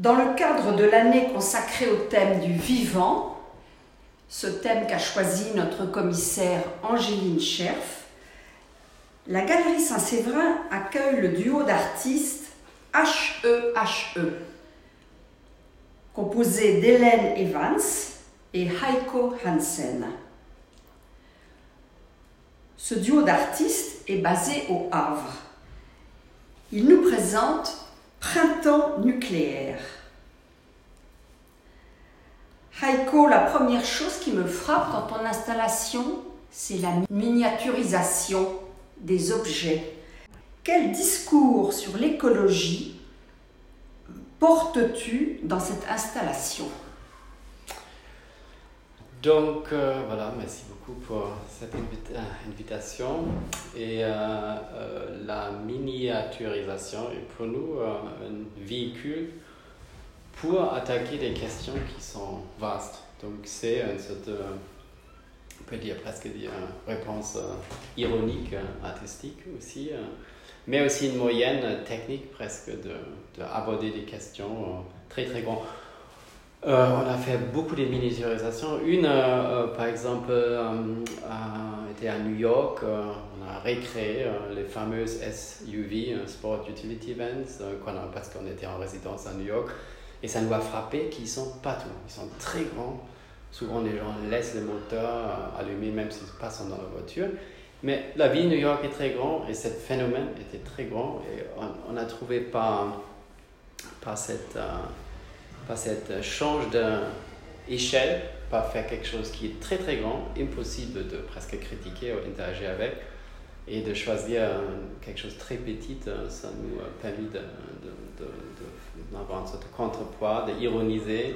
Dans le cadre de l'année consacrée au thème du vivant, ce thème qu'a choisi notre commissaire Angéline Scherf, la Galerie Saint-Séverin accueille le duo d'artistes HEHE, composé d'Hélène Evans et Heiko Hansen. Ce duo d'artistes est basé au Havre. Il nous présente Printemps nucléaire. Heiko, la première chose qui me frappe dans ton installation, c'est la miniaturisation des objets. Quel discours sur l'écologie portes-tu dans cette installation? Donc voilà, merci beaucoup pour cette invitation. Et la miniaturisation est pour nous un véhicule pour attaquer des questions qui sont vastes. Donc c'est une sorte de, on peut dire presque une réponse ironique, artistique aussi, mais aussi une moyenne technique presque d'aborder des questions très très grandes. On a fait beaucoup de miniaturisations. Une, par exemple, était à New York. On a recréé les fameuses SUV, Sport Utility Events, parce qu'on était en résidence à New York. Et ça nous a frappé qu'ils sont partout. Ils sont très grands. Souvent, les gens laissent les moteurs allumés, même s'ils passent dans la voiture. Mais la ville de New York est très grande et ce phénomène était très grand. Et on a trouvé par cette change d'échelle, pas faire quelque chose qui est très très grand, impossible de presque critiquer ou interagir avec, et de choisir quelque chose de très petit, ça nous a permis d'avoir une sorte de contrepoids, d'ironiser,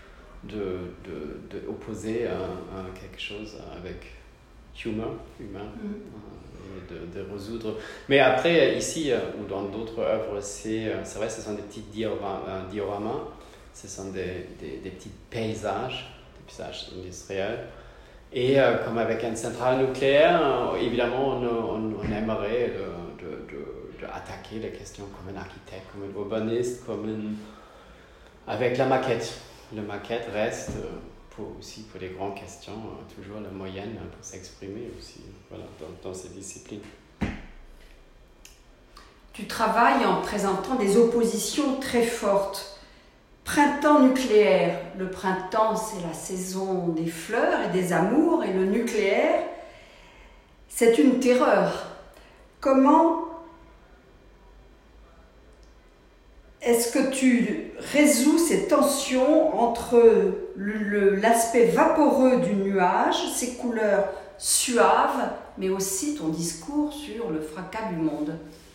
d'opposer quelque chose avec humain, et de résoudre. Mais après, ici, ou dans d'autres œuvres, c'est vrai, ce sont des petits dioramas. Ce sont des petits paysages industriels. Et comme avec une centrale nucléaire, évidemment, on aimerait attaquer les questions comme un architecte, comme un urbaniste, avec la maquette. La maquette reste aussi pour les grandes questions, toujours la moyenne pour s'exprimer aussi, voilà, dans ces disciplines. Tu travailles en présentant des oppositions très fortes. Printemps nucléaire. Le printemps, c'est la saison des fleurs et des amours, et le nucléaire, c'est une terreur. Comment est-ce que tu résous ces tensions entre l'aspect vaporeux du nuage, ses couleurs suaves, mais aussi ton discours sur le fracas du monde?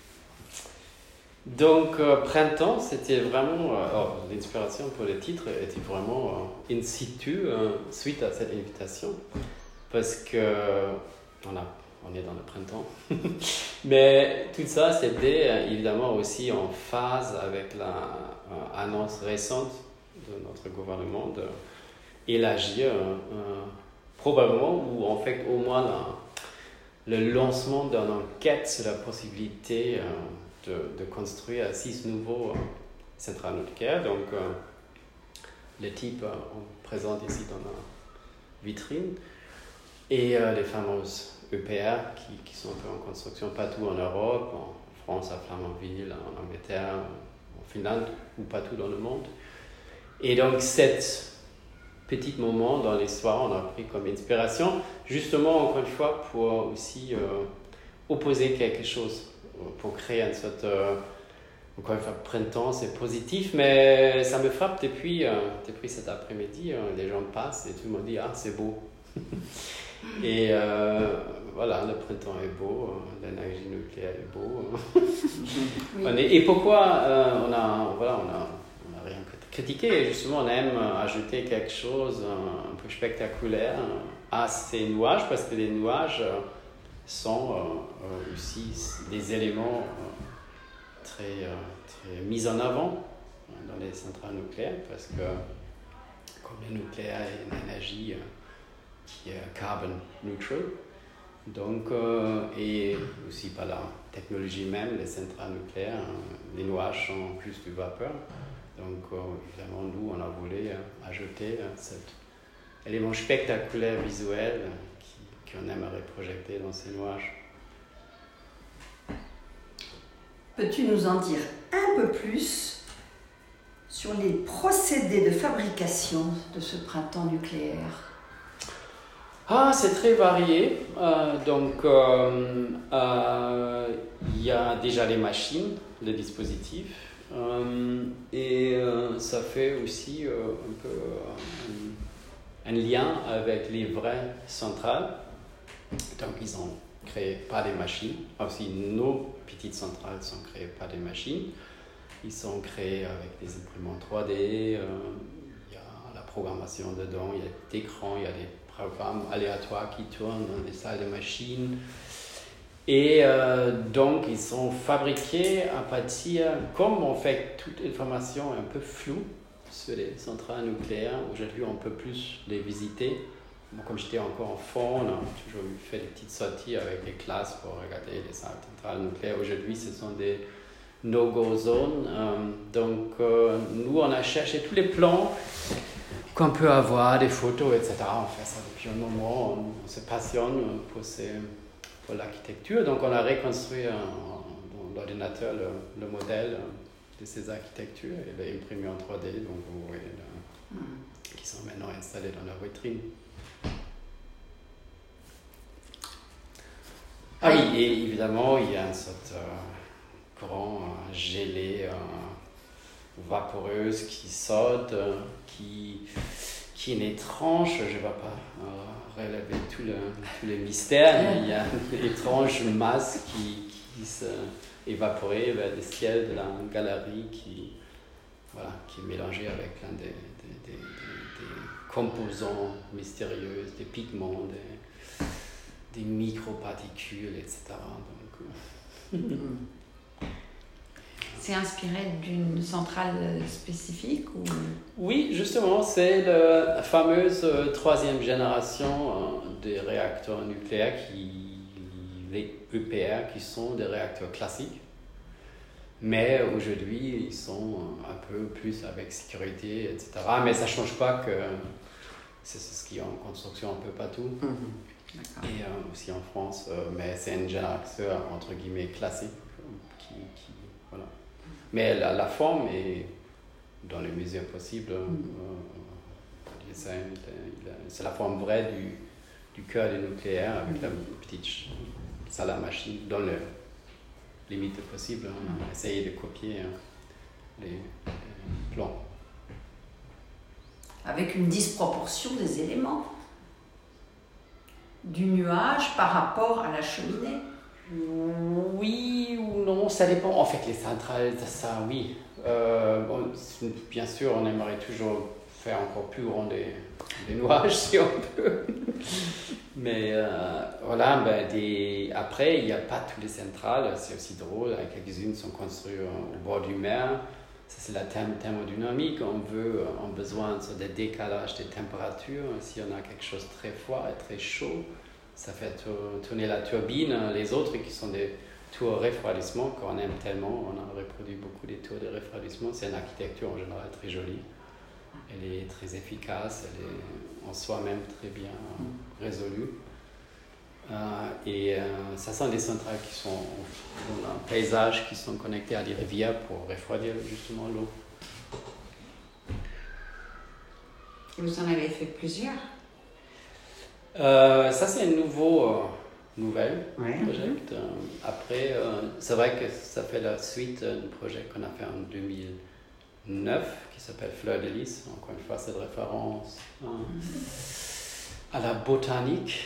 Donc, Printemps, c'était vraiment... l'inspiration pour le titre était vraiment in situ, suite à cette invitation, parce que on est dans le printemps. Mais tout ça, c'était évidemment aussi en phase avec l'annonce récente de notre gouvernement d'élargir, probablement, ou en fait au moins le lancement d'une enquête sur la possibilité de construire 6 nouveaux centrales nucléaires. Donc, les types, on présente ici dans la vitrine. Et les fameuses EPR qui sont un peu en construction partout en Europe, en France, à Flamanville, en Angleterre, en Finlande, ou partout dans le monde. Et donc, cet petit moment dans l'histoire, on a pris comme inspiration, justement, encore une fois, pour aussi opposer quelque chose, pour créer une sorte... encore une fois, printemps, c'est positif, mais ça me frappe depuis cet après-midi. Les gens passent et tout le monde dit « Ah, c'est beau !» Et voilà, le printemps est beau, l'énergie nucléaire est beau. Oui. Et pourquoi on n'a rien critiqué? Justement, on aime ajouter quelque chose un peu spectaculaire à ces nuages, parce que les nuages sont aussi des éléments très mis en avant dans les centrales nucléaires, parce que comme le nucléaire est une énergie qui est carbon neutral, donc, et aussi par la technologie même, les centrales nucléaires, les nuages sont plus de vapeur, donc évidemment, nous, on a voulu ajouter cet élément spectaculaire visuel qu'on aimerait projeter dans ces nuages. Peux-tu nous en dire un peu plus sur les procédés de fabrication de ce printemps nucléaire? C'est très varié. Il y a déjà les machines, les dispositifs, et ça fait aussi un peu un lien avec les vraies centrales. Donc, ils ont créé par des machines. Aussi, nos petites centrales sont créées par des machines. Ils sont créés avec des imprimantes 3D. Il y a la programmation dedans, il y a des écrans, il y a des programmes aléatoires qui tournent dans les salles de machines. Et donc, ils sont fabriqués à partir, comme on fait toute information un peu floue sur les centrales nucléaires, aujourd'hui on peut plus les visiter. Moi, comme j'étais encore enfant, on a toujours fait des petites sorties avec les classes pour regarder les centrales nucléaires. Aujourd'hui, ce sont des no-go zones. Nous, on a cherché tous les plans qu'on peut avoir, des photos, etc. On fait ça depuis un moment, on se passionne pour l'architecture. Donc, on a reconstruit dans l'ordinateur le modèle de ces architectures et l'a imprimé en 3D. Donc, vous voyez qui sont maintenant installés dans la vitrine. Ah oui, et évidemment, il y a une sorte de courant gelé, vaporeuse qui saute, qui est une étrange, je ne vais pas relever tous les mystères, mais il y a une étrange masse qui s'évaporait vers le ciel de la galerie qui est mélangée avec plein des composants mystérieux, des pigments, des microparticules, etc. C'est inspiré d'une centrale spécifique ou... Oui, justement, c'est la fameuse troisième génération des réacteurs nucléaires, les EPR, qui sont des réacteurs classiques. Mais aujourd'hui, ils sont un peu plus avec sécurité, etc. Mais ça ne change pas que c'est ce qui est en construction un peu partout. Et aussi en France. Mais c'est une génération, entre guillemets, classique. Voilà. Mais la forme est dans les mesures possibles. C'est la forme vraie du cœur du nucléaire avec la petite salle à machine dans les limites possibles. On a essayé de copier les plans. Avec une disproportion des éléments du nuage par rapport à la cheminée. Oui ou non, ça dépend. En fait, les centrales, ça, oui. Bien sûr, on aimerait toujours faire encore plus grand des nuages si on peut. Mais voilà, après, il n'y a pas toutes les centrales. C'est aussi drôle. Quelques-unes sont construites au bord du mer. Ça, c'est la thermodynamique. On a besoin de décalage des températures. Si on a quelque chose de très froid et très chaud, ça fait tourner la turbine. Les autres qui sont des tours de refroidissement, qu'on aime tellement, on a reproduit beaucoup des tours de refroidissement. C'est une architecture en général très jolie. Elle est très efficace, elle est en soi-même très bien résolue. Ça sont des centrales qui sont dans un paysage, qui sont connectées à des rivières pour refroidir justement l'eau. Et vous en avez fait plusieurs? Ça, c'est un nouvelle projet. Après, c'est vrai que ça fait la suite d'un projet qu'on a fait en 2009 qui s'appelle Fleur de Lys. Encore une fois, c'est de référence à la botanique.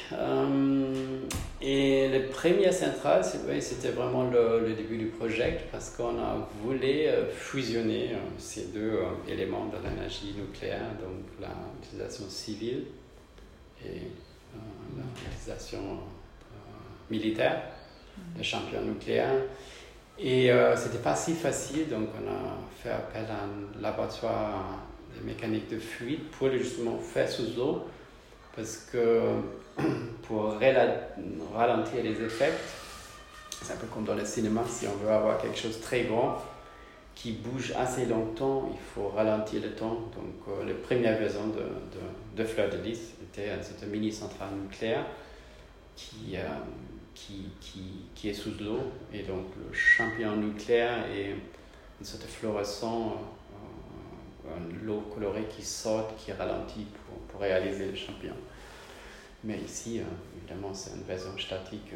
Et les premières centrales, c'était vraiment le début du projet parce qu'on a voulu fusionner ces deux éléments de l'énergie nucléaire, donc l'utilisation civile et l'utilisation militaire, des champions nucléaires. Et c'était pas si facile, donc on a fait appel à un laboratoire de mécanique de fuite pour justement faire sous l'eau, parce que pour ralentir les effets, c'est un peu comme dans le cinéma, si on veut avoir quelque chose de très grand, qui bouge assez longtemps, il faut ralentir le temps. Donc la première version de Fleur de Lys était cette mini-centrale nucléaire qui est sous l'eau. Et donc le champignon nucléaire est une sorte de fluorescent, l'eau colorée qui sort, qui ralentit pour réaliser le champignon. Mais ici, évidemment, c'est une version statique.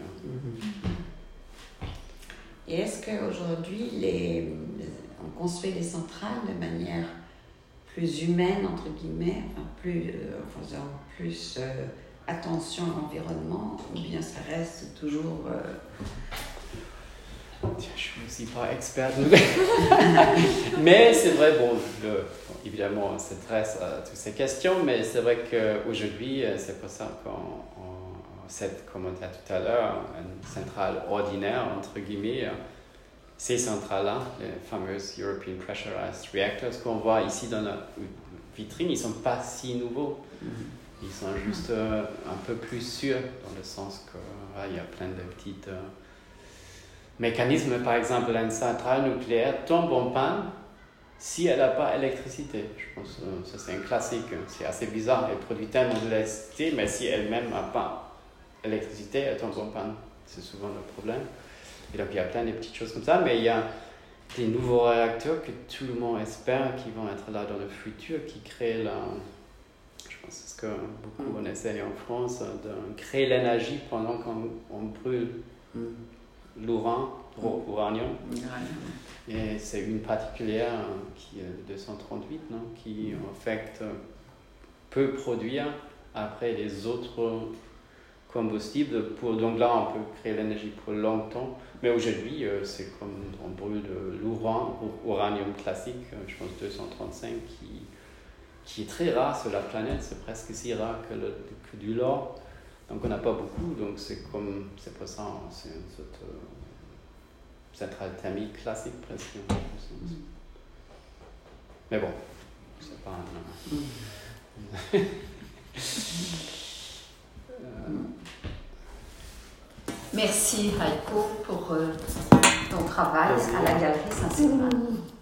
Et est-ce qu'aujourd'hui, on construit les centrales de manière plus humaine, entre guillemets, en faisant plus attention à l'environnement, ou bien ça reste toujours... Je ne suis pas experte, mais c'est vrai, évidemment, on s'intéresse à toutes ces questions, mais c'est vrai qu'aujourd'hui, c'est pour ça comme on dit tout à l'heure, une centrale ordinaire, entre guillemets, ces centrales-là, les fameuses European Pressurized Reactors qu'on voit ici dans la vitrine, ils ne sont pas si nouveaux. Ils sont juste un peu plus sûrs, dans le sens qu'il y a plein de petits mécanismes. Par exemple, une centrale nucléaire tombe en panne si elle n'a pas d'électricité. Je pense que ça c'est un classique. C'est assez bizarre, elle produit tellement d'électricité, mais si elle-même n'a pas d'électricité, elle tombe en panne. C'est souvent le problème. Et donc il y a plein de petites choses comme ça, mais il y a des nouveaux réacteurs que tout le monde espère qui vont être là dans le futur, qui créent je pense que c'est ce que beaucoup on essaie en France, de créer l'énergie pendant qu'on brûle l'uranium. Et c'est une particulière qui est 238, qui en fait peut produire après les autres combustibles. Donc là, on peut créer l'énergie pour longtemps. Mais aujourd'hui, c'est comme on brûle l'uranium classique, je pense 235, qui est très rare sur la planète. C'est presque si rare que du l'or. Donc on n'a pas beaucoup. Donc c'est pour ça, c'est une sorte centrale thermique classique presque. Mais bon, c'est pas Merci Heiko pour ton travail à la Galerie Saint-Sylvain.